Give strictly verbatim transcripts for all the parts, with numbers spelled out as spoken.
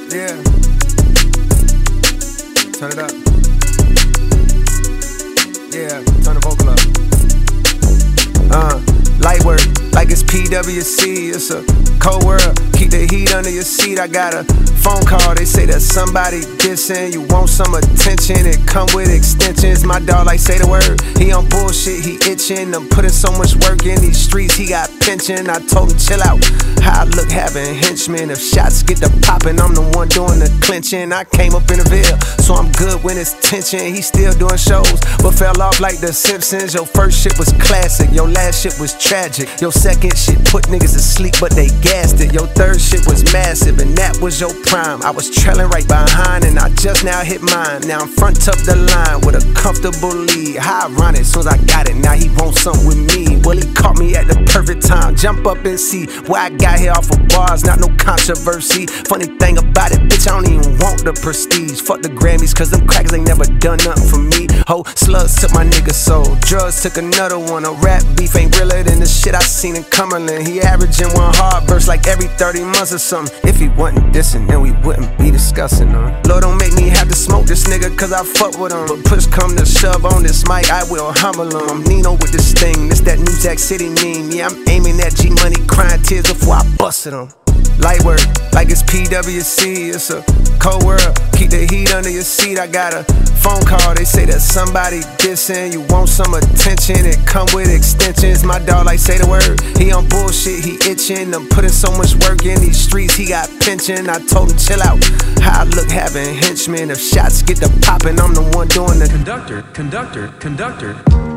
Yeah. Turn it up. Yeah, turn the vocal up. Uh, light work, like it's P W C. It's a cold world, keep the heat under your seat. I got a phone call, they say that somebody dissing. You want some attention, it come with extensions. My dog like say the word, he on bullshit, he itching. I'm putting so much work in these streets, he got pension. I told him chill out, how I look having henchmen. If shots get to popping, I'm the one doing the clinching. I came up in the Ville, so I'm good when it's tension. He still doing shows, but fell off like the Simpsons. Your first shit was classic, your last shit was tragic. Your second shit put niggas to sleep, but they gassed it. Your third shit was massive, and that was your prime. I was trailing right behind, and I just now hit mine. Now I'm front of the line with a comfortable lead. How ironic, soon as I got it, now he wants something with me. Well, he caught me at the perfect time. Jump up and see where I got here off of bars, not no controversy. Funny thing about it, bitch, I don't even want the prestige. Fuck the Grammys, cause them crackers ain't never done nothing for me. Ho, slugs took my nigga soul, drugs took another one. A rap beef ain't realer than the shit I seen in Cumberland. He averaging one hard verse like every thirty months or something. If he wasn't dissing, then we wouldn't be discussing him. Lord, don't make me have to smoke this nigga, cause I fuck with him. But push come to shove on this mic, I will humble him. I'm Nino with this thing, this that New Jack City meme. Yeah, I'm aiming at G Money, crying tears before I busted him. Light work, like it's P W C. It's a cold world, keep the heat under your seat. I got a phone call, they say that somebody dissing. You want some attention, it come with extensions. My dog like say the word, he on bullshit, he itching. I'm putting so much work in these streets, he got pension. I told him chill out, how I look having henchmen. If shots get to popping, I'm the one doing the conductor, conductor, conductor.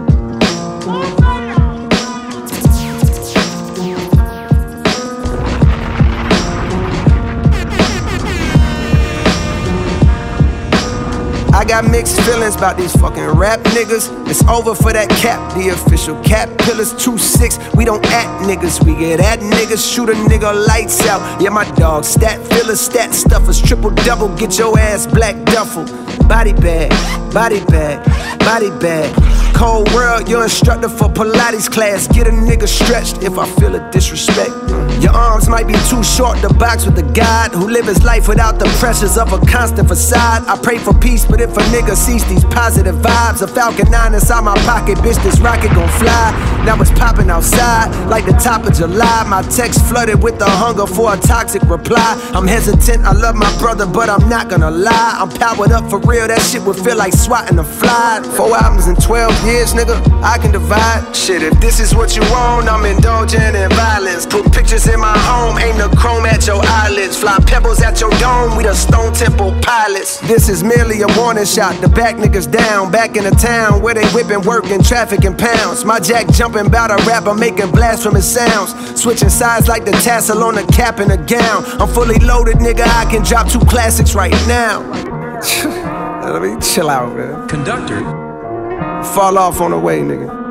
I got mixed feelings about these fucking rap niggas. It's over for that cap, the official cap pillars. two six, we don't act niggas, we get at niggas. Shoot a nigga lights out, yeah my dog. Stat fillers, stat stuffers, triple double, get your ass black duffel. Body bag, body bag, body bag. Cold world, your instructor for Pilates class. Get a nigga stretched if I feel a disrespect. Your arms might be too short to box with the God who live his life without the pressures of a constant facade. I pray for peace, but if a nigga sees these positive vibes, a Falcon nine inside my pocket, bitch, this rocket gon' fly. Now it's popping outside like the top of July. My text flooded with the hunger for a toxic reply. I'm hesitant, I love my brother, but I'm not gonna lie. I'm powered up for real, that shit would feel like swatting a fly. Four albums in twelve years, nigga, I can divide. Shit, if this is what you want, I'm indulging in violence. Put pictures in my home, aim the chrome at your eyelids. Fly pebbles at your dome, we the Stone Temple pilots. This is merely a warning shot, the back niggas down. Back in the town where they whipping, working, traffic in pounds. My jack jumping bout a rapper making blasphemous sounds. Switching sides like the tassel on a cap and a gown. I'm fully loaded, nigga, I can drop two classics right now. Let me chill out, man. Conductor. Fall off on the way, nigga.